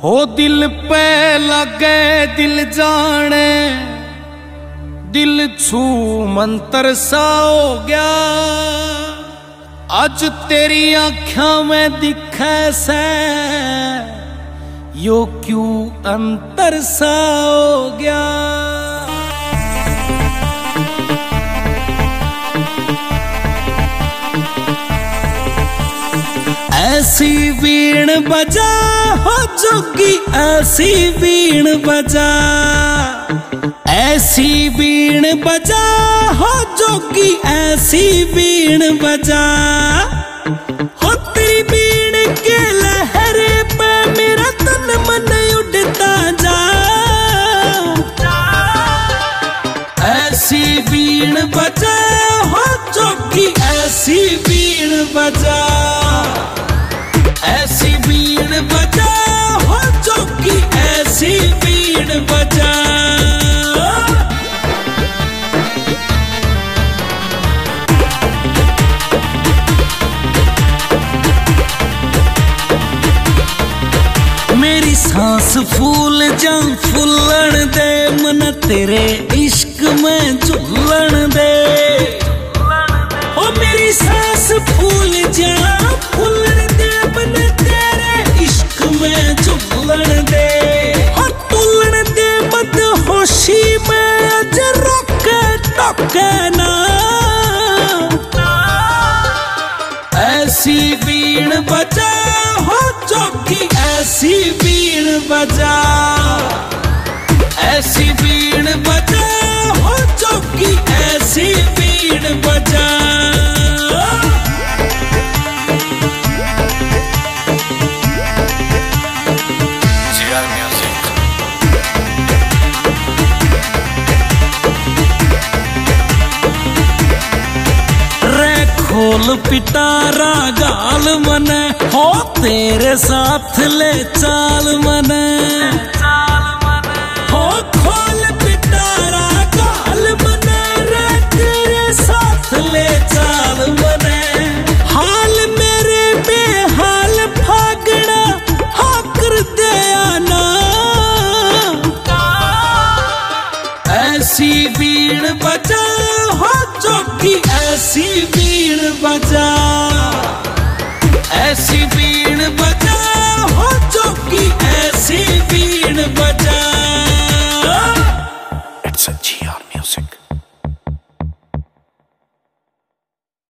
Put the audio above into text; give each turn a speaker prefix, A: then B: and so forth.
A: हो दिल पे लगे दिल जाने, दिल छू मंतर सा हो गया। आज तेरी आँखों में दिखे से यो क्यों अंतर सा हो गया। ऐसी बीण बजा हो जोगी, ऐसी बीण बजा, ऐसी बीण बजा हो जोगी, ऐसी बीण बजा। हो तेरी बीण के लहरे पे मेरा तन मन उड़ता जा। ऐसी बीण बजा हो जोगी, ऐसी बीण बजा, ऐसी बीण बजा हो जोगी, ऐसी बीण बजा। मेरी सांस फूल जा फूलन दे, मन तेरे इश्क में झूलन दे। ओ मेरी सांस फूल जा फूलन दे, मन तेरे इश्क में झूलन दे। ओ तुलन दे मत होशी में अज रोके टोके ना। ऐसी बीण बजा हो जोगी, ऐसी बीण बजा, ऐसी बीण बजा हो जोगी, ऐसी बीण बजा। खोल पिटारा गाल मने हो तेरे साथ ले चाल मने। हो खोल पिटारा गाल मने रे तेरे साथ ले चाल मने। हाल मेरे बेहाल फागड़ा हो कर दे आना। ऐसी बीण बजा हो जोगी, ऐसी बीण बजा।